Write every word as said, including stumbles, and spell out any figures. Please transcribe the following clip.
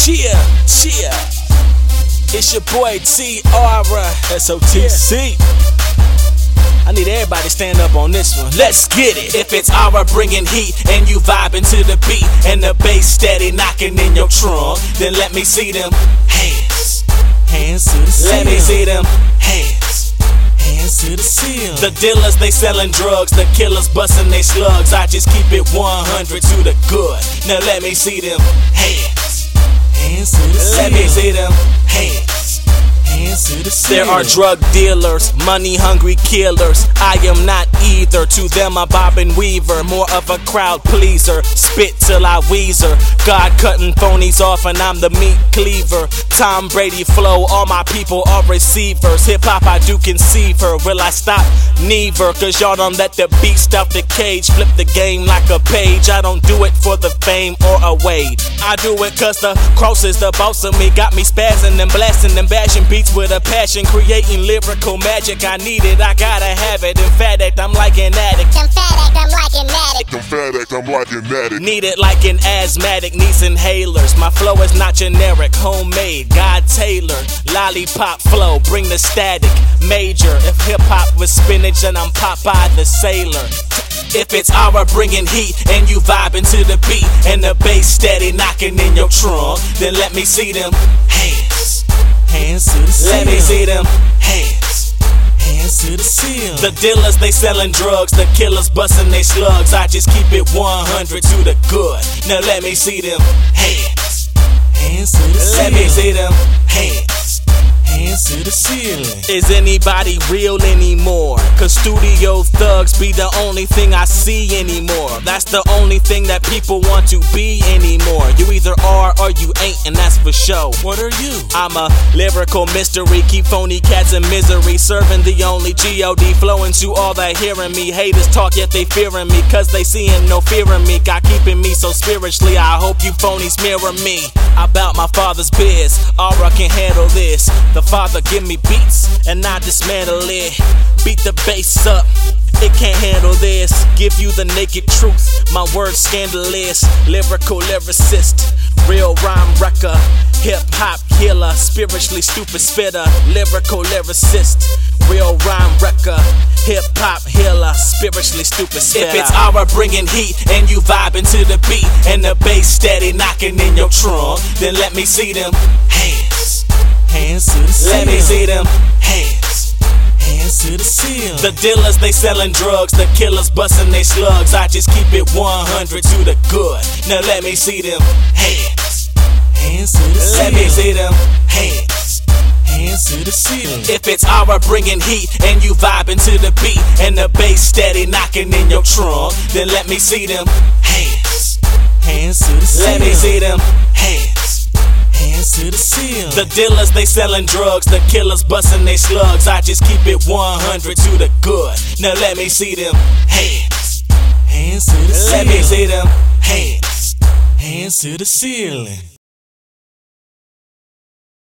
Cheer, cheer. It's your boy T R S O T C. I need everybody to stand up on this one. Let's get it. If it's Aura bringing heat and you vibing to the beat and the bass steady knocking in your trunk, then let me see them hands. Hands to the ceiling. Let me see them hands. Hands to the ceiling. The dealers, they selling drugs. The killers busting they slugs. I just keep it one hundred to the good. Now let me see them hands. Hands to the ceiling. Let me see them hands. There are drug dealers, money hungry killers. I am not either. To them I'm Bob and Weaver, more of a crowd pleaser. Spit till I wheezer. God cutting phonies off and I'm the meat cleaver. Tom Brady flow, all my people are receivers. Hip hop I do conceive her. Will I stop? Neither. Cause y'all don't let the beast out the cage. Flip the game like a page. I don't do it for the fame or a wage. I do it cause the cross is the boss of me. Got me spazzing and blasting and bashing beats with a passion, creating lyrical magic. I need it, I gotta have it. Emphatic, I'm like an addict. Emphatic, I'm like an addict. Emphatic, I'm like an addict. Need it like an asthmatic, needs inhalers. My flow is not generic, homemade, God tailored. Lollipop flow, bring the static. Major, if hip hop was spinach, then I'm Popeye the Sailor. If it's Aura bringing heat and you vibing to the beat and the bass steady knocking in your trunk, then let me see them hands. Hands to the ceiling. Let me see them hands. Hands to the ceiling. The dealers, they selling drugs. The killers busting they slugs. I just keep it one hundred to the good. Now let me see them hands. Hands to the ceiling. Let me see them hands. Hands to the ceiling. Is anybody real anymore? Cause studio thugs be the only thing I see anymore. That's the only thing that people want to be anymore. You either are or you ain't, and that's for sure. What are you? I'm a lyrical mystery. Keep phony cats in misery. Serving the only G O D. Flowing to all that hearing me. Haters talk yet they fearing me. Cause they seeing no fear in me. God keeping me so spiritually. I hope you phonies mirror me. About my father's biz. Aura can handle this. The Father give me beats and I dismantle it. Beat the bass up, it can't handle this. Give you the naked truth, my words scandalous. Lyrical lyricist, real rhyme wrecker. Hip hop healer, spiritually stupid spitter. Lyrical lyricist, real rhyme wrecker. Hip hop healer, spiritually stupid spitter. If it's Aura bringing heat and you vibing to the beat and the bass steady knocking in your trunk, then let me see them hands. Hands to the ceiling. Let me see them hands. Hands to the ceiling. The dealers, they selling drugs. The killers busting they slugs. I just keep it one hundred to the good. Now let me see them hands. Hands to the ceiling. Let me see them hands. Hands to the ceiling. If it's Aura bringing heat and you vibing to the beat and the bass steady knocking in your trunk, then let me see them hands. Hands to the ceiling. Let me see them hands. Hands to the ceiling. The dealers, they selling drugs. The killers busting they slugs. I just keep it one hundred to the good. Now let me see them hands. Hands to the ceiling. Let me see them hands. Hands to the ceiling.